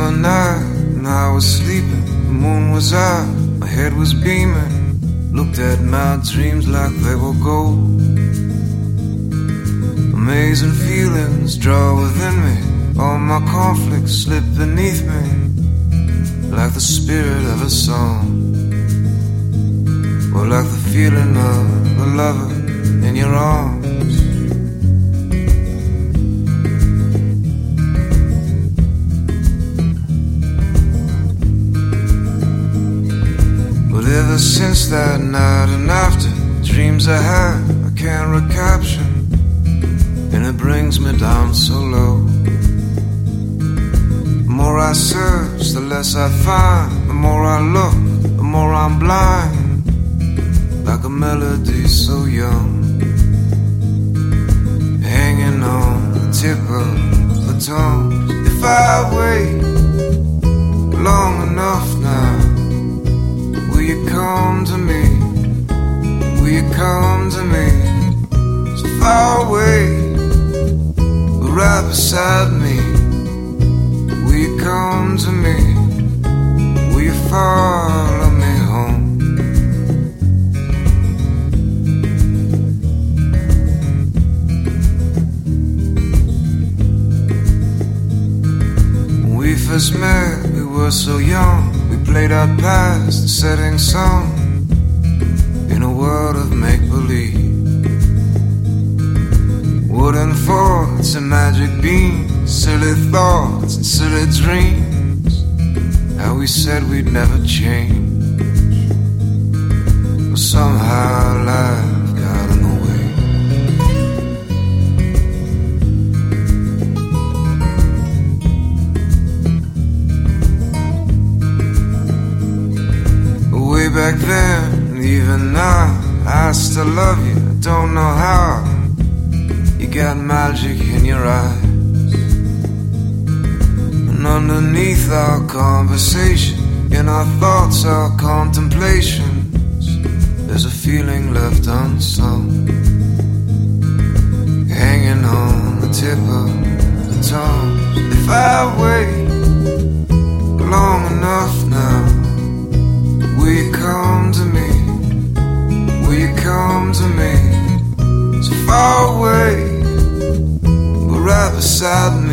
summer night and I was sleeping, the moon was out, my head was beaming. Looked at my dreams like they were gold. Amazing feelings draw within me, all my conflicts slip beneath me, like the spirit of a song, or like the feeling of a lover in your arms. Ever since that night and after, dreams I had I can't recapture, and it brings me down so low. The more I search, the less I find. The more I look, the more I'm blind, like a melody so young, hanging on the tip of the tongue. If I wait long enough now, will you come to me? Will you come to me? So far away, but right beside me. Will you come to me? Will you follow me home? When we first met, we were so young. Played our past, the setting sun, in a world of make-believe. Wooden forts and magic beams, silly thoughts and silly dreams. How we said we'd never change, but somehow life got in the way. Back then, and even now, I still love you, I don't know how. You got magic in your eyes, and underneath our conversation, in our thoughts, our contemplations, there's a feeling left unsung, hanging on the tip of the tongue. If I wait long enough now, will you come to me? Will you come to me? So far away, but right beside me.